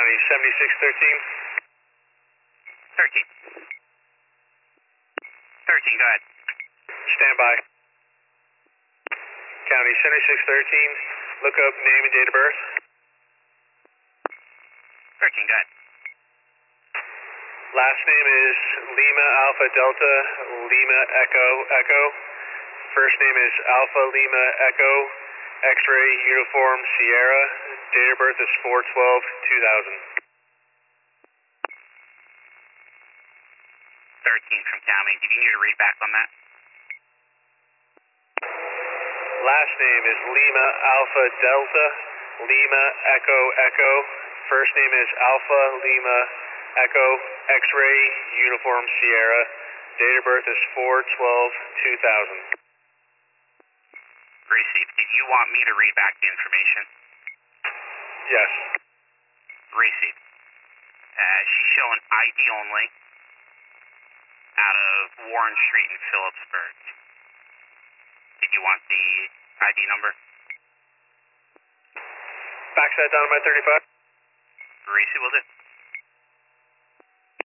County 7613. 13. 13, go ahead. Stand by. County 7613, look up name and date of birth. 13, go ahead. Last name is Lima Alpha Delta Lima Echo Echo. First name is Alpha Lima Echo X-ray Uniform Sierra. Date of birth is 4/12/2000. 13 from County. Do you need to read back on that? Last name is Lima Alpha Delta Lima Echo Echo. First name is Alpha Lima Echo X-ray Uniform Sierra. Date of birth is 4/12/2000. Received. Did you want me to read back the information? Yes. Received. She's showing ID only out of Warren Street in Phillipsburg. Did you want the ID number? Backside down to my 35. Received, will do.